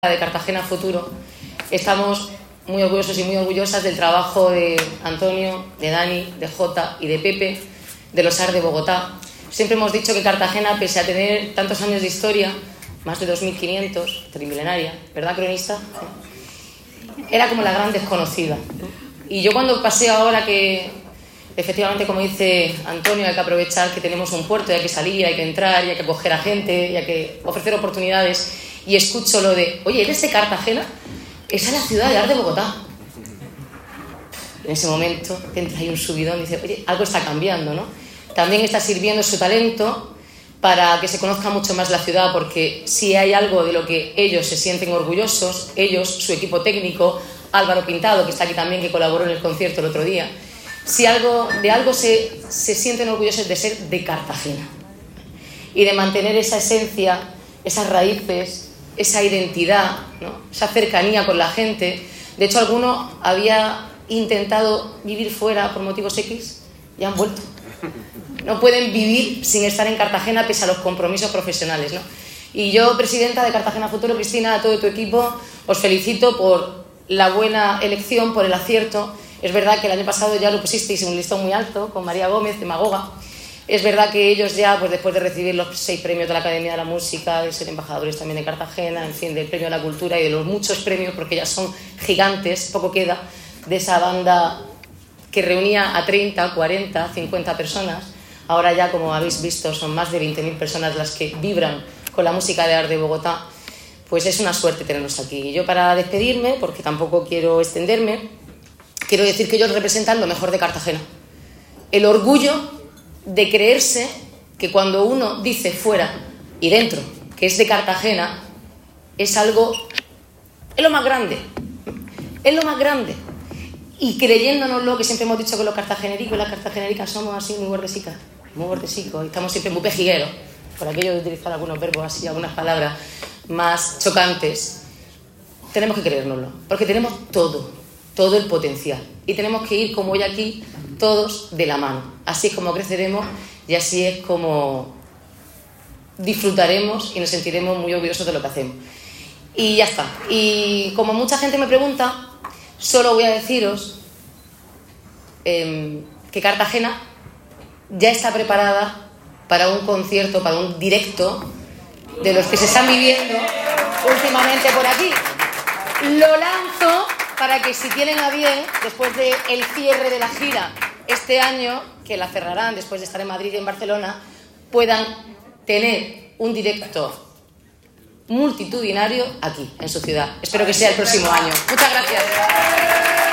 de Cartagena Futuro, estamos muy orgullosos y muy orgullosas del trabajo de Antonio, de Dani, de Jota y de Pepe, de los AR de Bogotá. Siempre hemos dicho que Cartagena, pese a tener tantos años de historia, más de 2500, trimilenaria, ¿verdad, cronista? Era como la gran desconocida. Y yo cuando pasé ahora que, efectivamente, como dice Antonio, hay que aprovechar que tenemos un puerto, y hay que salir, hay que entrar, y hay que acoger a gente, y hay que ofrecer oportunidades, y escucho lo de, oye, ¿eres de Cartagena? Esa es la ciudad de AR de Bogotá. En ese momento te entra ahí un subidón y dices, oye, algo está cambiando, ¿no? También está sirviendo su talento para que se conozca mucho más la ciudad, porque si hay algo de lo que ellos se sienten orgullosos, ellos, su equipo técnico, Álvaro Pintado, que está aquí también, que colaboró en el concierto el otro día, si de algo se sienten orgullosos de ser de Cartagena y de mantener esa esencia, esas raíces, esa identidad, ¿no? Esa cercanía con la gente. De hecho, alguno había intentado vivir fuera por motivos X y han vuelto. No pueden vivir sin estar en Cartagena pese a los compromisos profesionales, ¿no? Y yo, presidenta de Cartagena Futuro, Cristina, a todo tu equipo, os felicito por la buena elección, por el acierto. Es verdad que el año pasado ya lo pusisteis en un listón muy alto con María Gómez, demagoga. Es verdad que ellos ya, pues después de recibir los 6 premios de la Academia de la Música, de ser embajadores también de Cartagena, en fin, del Premio de la Cultura y de los muchos premios, porque ya son gigantes, poco queda, de esa banda que reunía a 30, 40, 50 personas. Ahora ya, como habéis visto, son más de 20.000 personas las que vibran con la música de AR de Bogotá. Pues es una suerte tenerlos aquí. Y yo, para despedirme, porque tampoco quiero extenderme, quiero decir que ellos representan lo mejor de Cartagena. El orgullo de creerse que cuando uno dice fuera y dentro que es de Cartagena, es algo, es lo más grande, es lo más grande. Y creyéndonoslo, que siempre hemos dicho que los cartagenericos y las cartagenericas somos así muy bordesicas, y estamos siempre muy pejigueros, por aquello de utilizar algunos verbos así, algunas palabras más chocantes. Tenemos que creérnoslo, porque tenemos todo el potencial, y tenemos que ir, como hoy aquí, todos de la mano. Así es como creceremos y así es como disfrutaremos y nos sentiremos muy orgullosos de lo que hacemos. Y ya está. Y como mucha gente me pregunta, solo voy a deciros que Cartagena ya está preparada para un concierto, para un directo de los que se están viviendo últimamente por aquí. Lo lanzo para que, si tienen a bien, después del cierre de la gira este año, que la cerrarán después de estar en Madrid y en Barcelona, puedan tener un directo multitudinario aquí, en su ciudad. Espero que sea el próximo año. Muchas gracias.